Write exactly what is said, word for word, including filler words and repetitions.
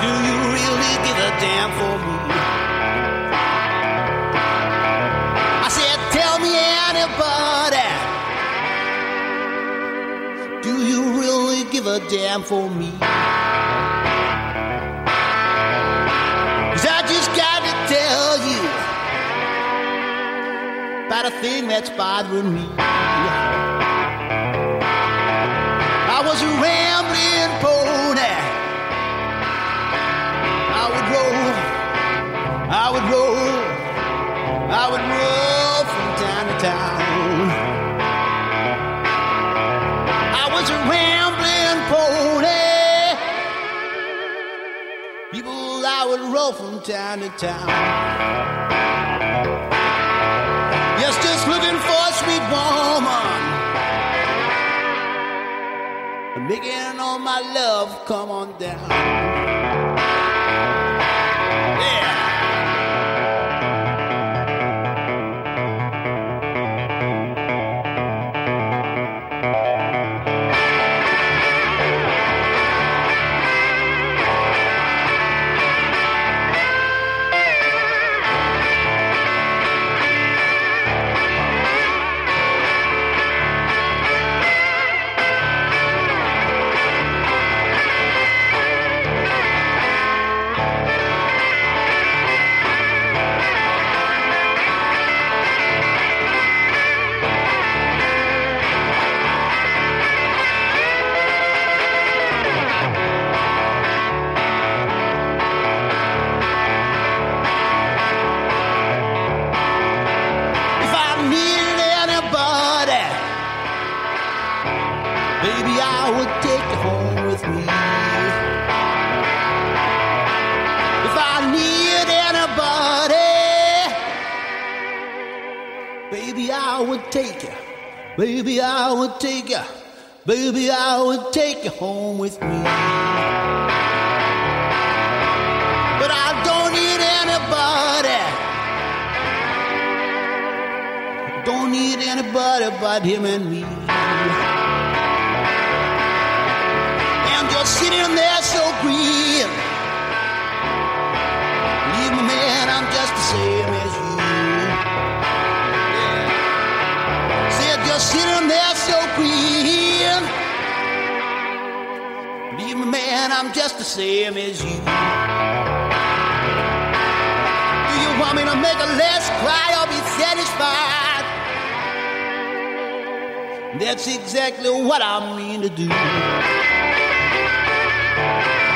Do you really give a damn for me? I said, tell me anybody, do you really give a damn for me? 'Cause I just got to tell you about a thing that's bothering me. I was a rambling pony. I would roll, I would roll, I would roll from town to town. I was a rambling pony. People, I would roll from town to town. Yes, just looking for a sweet woman, making all my love come on down. Yeah. Baby, I would take you, baby, I would take you home with me. But I don't need anybody, don't need anybody but him and me. And you're sitting there so green, leave me, man, I'm just the same as you. You're sitting there so green, believe me, man, I'm just the same as you. Do you want me to make a less cry or be satisfied? That's exactly what I mean to do.